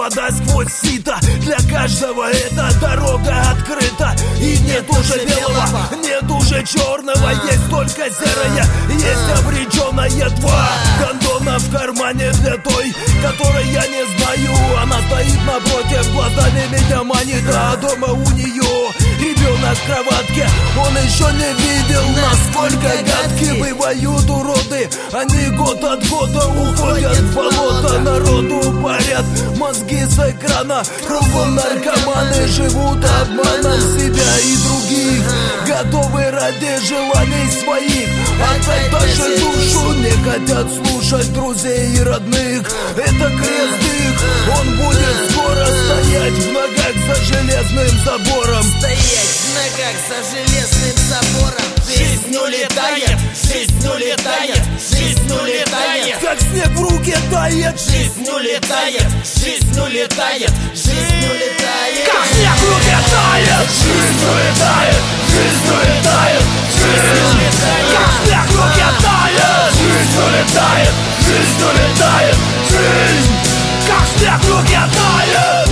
вода сквозь сито. Для каждого эта дорога открыта. И нет уже белого, нет уже черного, есть только серое, есть обреченная. Два гондона в кармане для той, которой я не знаю. Она стоит напротив, глазами меня манит, а дома у нее ребенок в кроватке. Он еще не видел, насколько гадки бывают уроды. Они год от года уходят в болото. Народу парят мозги с экрана. Кругом наркоманы живут обманом себя и других, готовы ради желаний своих отдать даже душу. Не хотят слушать друзей и родных. Это крест их, он будет скоро стоять в ногах за железным забором. Стоять в ногах за железным забором. Жизнь улетает, жизнь улетает, жизнь улетает, как снег в руке тает. Жизнь улетает, жизнь улетает, жизнь улетает, как снег в руке тает. Жизнь улетает, жизнь улетает, жизнь улетает, как снег в руке тает. Жизнь улетает, жизнь улетает, жизнь, как снег в руке тает.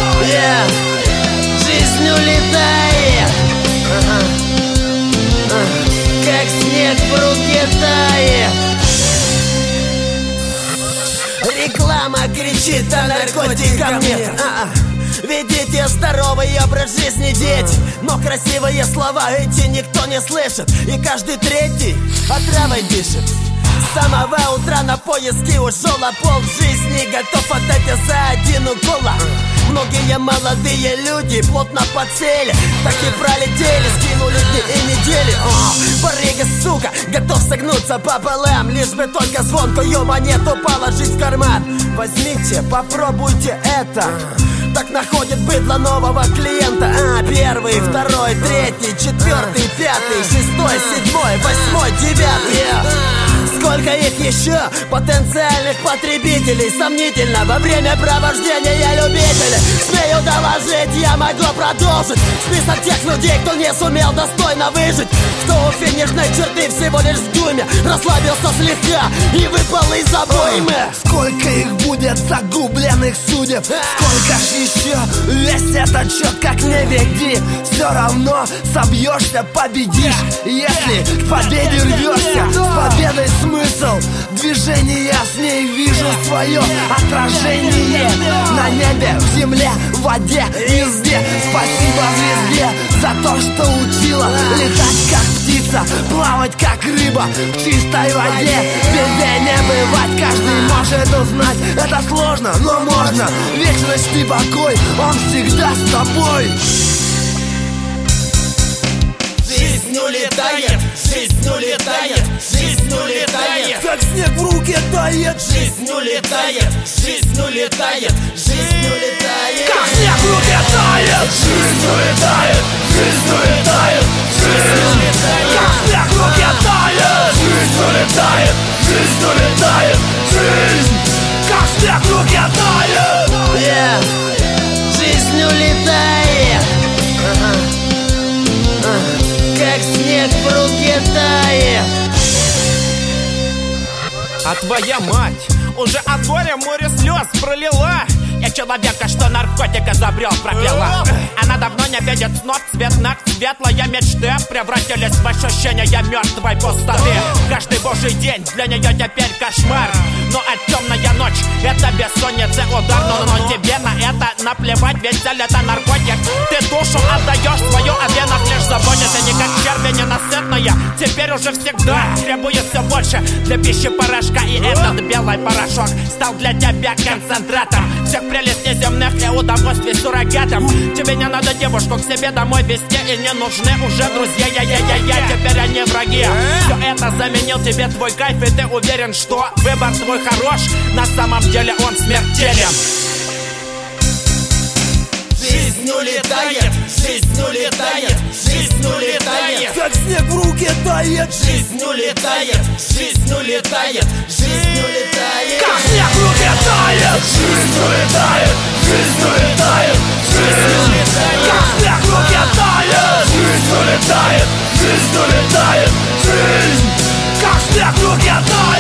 Жизнь улетает, как снег в руке тает. Реклама кричит о наркотиках мне. Ведите здоровый образ жизни, дети. Но красивые слова эти никто не слышит. И каждый третий отравой дышит. С самого утра на поиски ушел, а пол жизни готов отдать за один укол. Многие молодые люди плотно подсели, так и пролетели, скинули дни и недели. Барыга, сука, готов согнуться пополам, лишь бы только звонкую монету положить в карман. Возьмите, попробуйте это. Так находит быдло нового клиента. Первый, второй, третий, четвертый, пятый, шестой, седьмой, восьмой, девятый. Сколько их еще, потенциальных потребителей? Сомнительно, во время провождения любителей. Смею доложить, я могу продолжить список тех людей, кто не сумел достойно выжить. Кто у финишной черты всего лишь в дюйме расслабился слегка и выпал из обоймы. Сколько их будет загубленных судеб? Сколько ж еще? Весь этот счет как не веди, все равно собьешься, победишь. Если к победе рвешься, с победой смысл движения, с ней вижу свое отражение. На небе, в земле, в воде, везде. Спасибо звезде за то, что учила летать как птица, плавать как рыба в чистой воде. Беде не бывать, каждый может узнать. Это сложно, но можно. Вечность и покой, он всегда с тобой. Жизнь улетает, жизнь улетает, жизнь улетает, как снег в руке тает. Жизнь улетает, жизнь улетает, жизнь улетает, как снег в руке тает. Жизнь улетает, жизнь улетает, жизнь улетает, как снег в руке тает. Жизнь улетает, жизнь улетает, жизнь, как снег в руке тает. Жизнь улетает, как снег в руке тает. А твоя мать уже от горя море слез пролила. Я человека, что наркотик изобрел, прокляла. Она давно не видит снов, цветных, светлые мечты превратились в ощущение мертвой пустоты. Каждый божий день для нее теперь кошмар. Ну а темная ночь — это бессонница, удар. Но тебе на это наплевать, ведь цель — это наркотик. Ты душу отдаешь свою, а в венах лишь заботишься. Не как черви ненасытная, теперь уже всегда требует все больше для пищи порошка. И этот белый порошок стал для тебя концентратом всех прелестей земных и удовольствий суррогатом. Тебе не надо девушку к себе домой везти, и не нужны уже друзья. Теперь они враги. Все это заменил тебе твой кайф, и ты уверен, что выбор твой хорош. На самом деле он смертелен. Жизнь улетает, жизнь улетает, жизнь улетает, как снег в руке тает. Жизнь улетает, жизнь улетает, жизнь улетает, как снег в руке тает. Жизнь улетает, жизнь улетает, жизнь улетает, как снег в руке тает. Жизнь улетает, жизнь улетает, жизнь, как снег в руке тает.